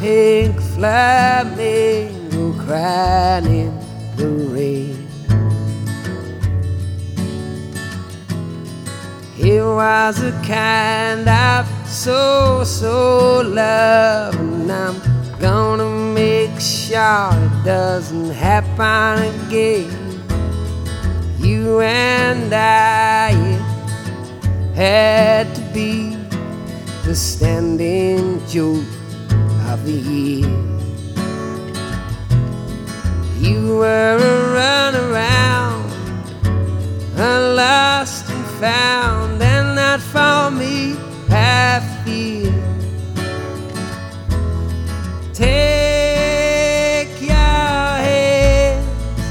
pink flamingo crying in the rain. It was a kind of so love, and I'm gonna make sure it doesn't happen again. You and I, it had to be the standing joke of the year. You were a runaround, a lost and found, and not for me I fear. Take your hands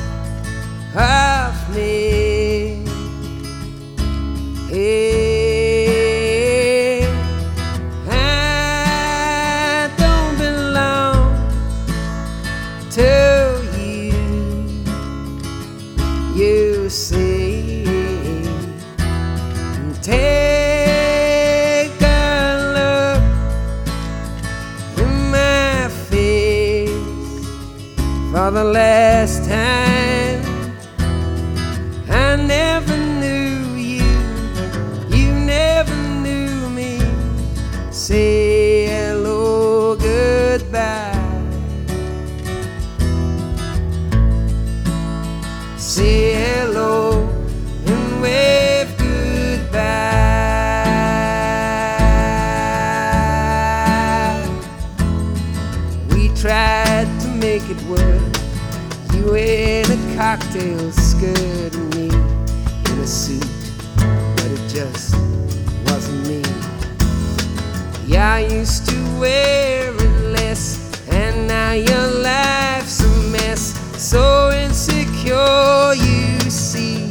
off me. Hey, I don't belong to you. You see. Take a look in my face for the last time. I never knew you, you never knew me. Say hello, goodbye. Say hello and wave goodbye. We tried to make it work. You in a cocktail skirt and me in a suit, but it just wasn't me. Yeah, I used to wear it less, and now your life's a mess. So insecure, you see.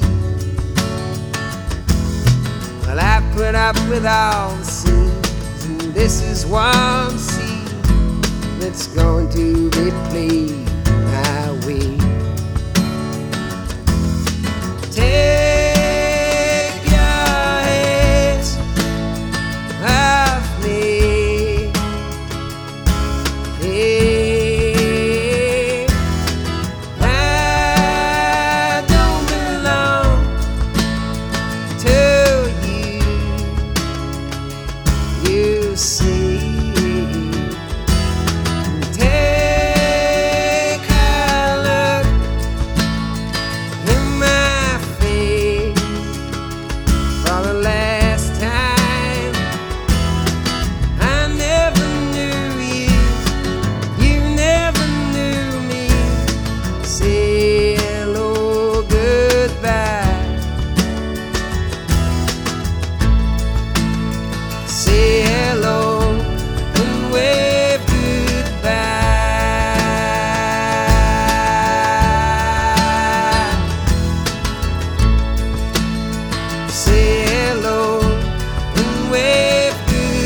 Well, I put up with all the scenes, and this is one scene that's going to be played my way. Take your hands off me. Hey, I don't belong to you. You see. Take a look in my face for the last time. I never knew you, you never knew me. Say hello, goodbye. Say hello and wave goodbye. Say hello and wave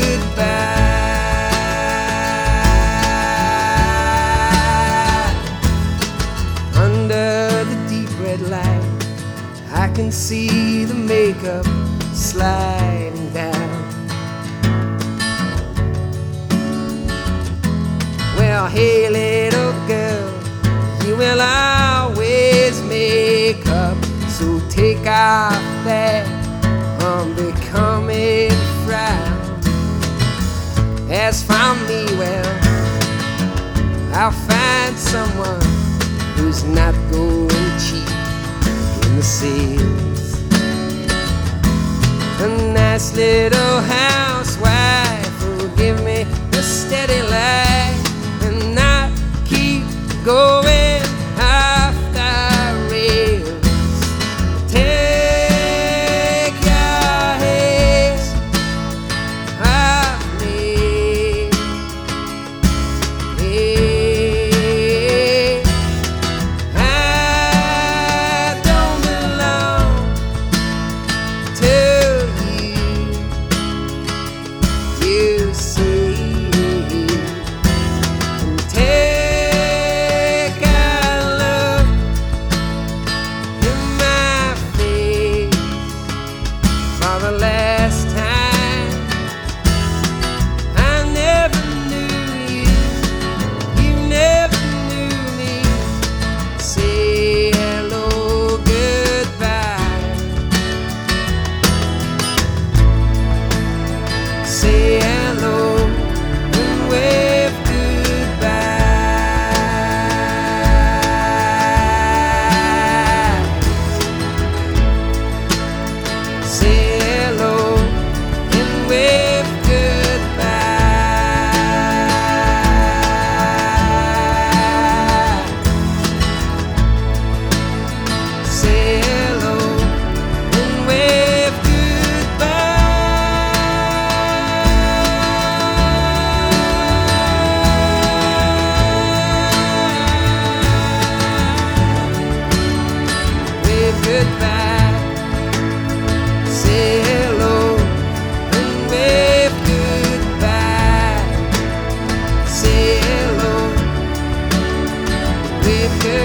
goodbye. Under the deep red light, I can see the makeup sliding down. Well, hey little girl, you will always make up, so take off that unbecoming frown. As for me, well, I'll find someone who's not going cheap in the sales. A nice little housewife who'll give me a steady life and not keep going off the rails. Take your hands off me. Hey, I don't belong to you. You see.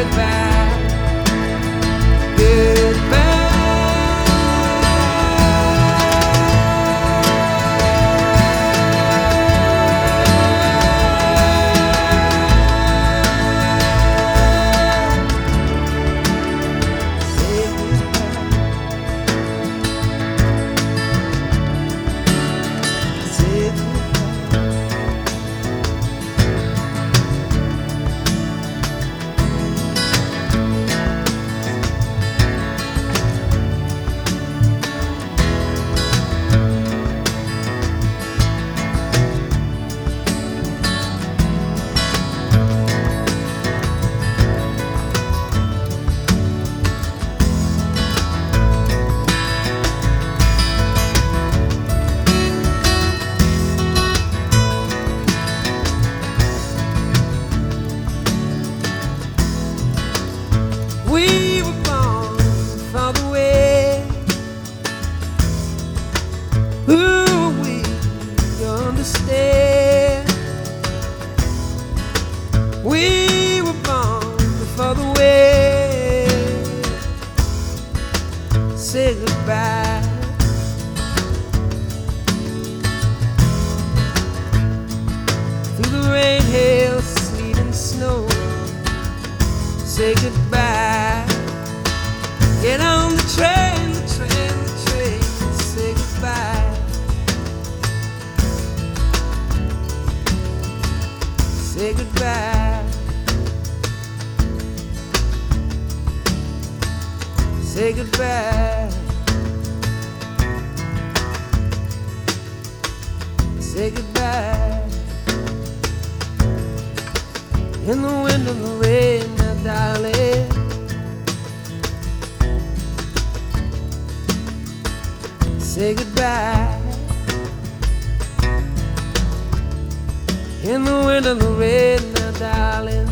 goodbye, goodbye. We were born for the way. Ooh, we understand. We were born for the way. Say goodbye. Through the rain, hail, sleet, and snow. Say goodbye. Get on the train, the train, the train. Say goodbye. Say goodbye. Say goodbye. Say goodbye. In the wind and the rain, now darling. Say goodbye. In the wind and the rain, now darling.